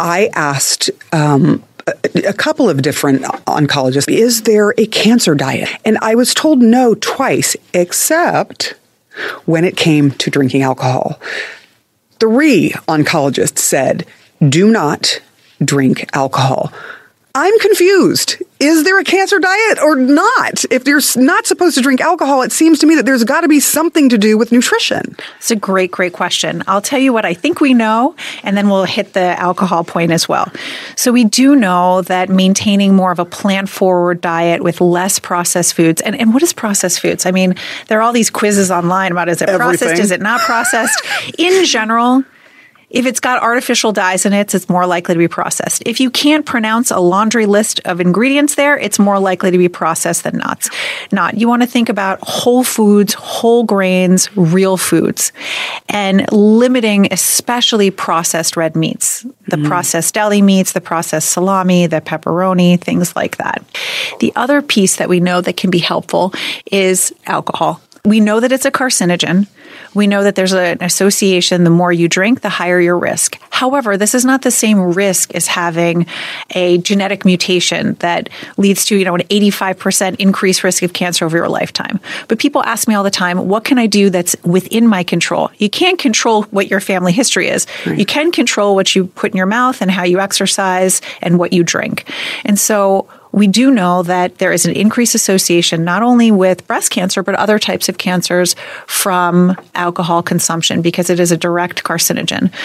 I asked a couple of different oncologists, is there a cancer diet? And I was told no twice, except when it came to drinking alcohol. 3 oncologists said, do not drink alcohol. I'm confused. Is there a cancer diet or not? If you're not supposed to drink alcohol, it seems to me that there's got to be something to do with nutrition. It's a great, great question. I'll tell you what I think we know, and then we'll hit the alcohol point as well. So we do know that maintaining more of a plant-forward diet with less processed foods, and what is processed foods? I mean, there are all these quizzes online about is it processed, is it not processed? In general, if it's got artificial dyes in it, it's more likely to be processed. If you can't pronounce a laundry list of ingredients there, it's more likely to be processed than not. You want to think about whole foods, whole grains, real foods, and limiting especially processed red meats, the processed deli meats, the processed salami, the pepperoni, things like that. The other piece that we know that can be helpful is alcohol. We know that it's a carcinogen. We know that there's an association. The more you drink, the higher your risk. However, this is not the same risk as having a genetic mutation that leads to, an 85% increased risk of cancer over your lifetime. But people ask me all the time, what can I do that's within my control? You can't control what your family history is. Right. You can control what you put in your mouth and how you exercise and what you drink. And so we do know that there is an increased association not only with breast cancer, but other types of cancers from alcohol consumption because it is a direct carcinogen.